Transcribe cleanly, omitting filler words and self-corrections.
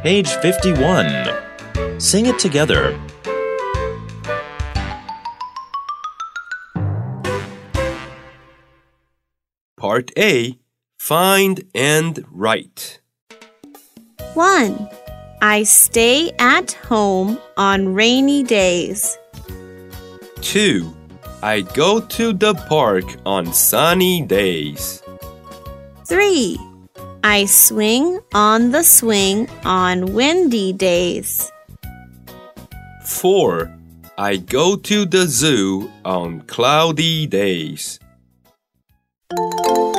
Page 51. Sing it together. Part A. Find and write. 1. I stay at home on rainy days. 2. I go to the park on sunny days. 3. I swing on the swing on windy days. 4. I go to the zoo on cloudy days.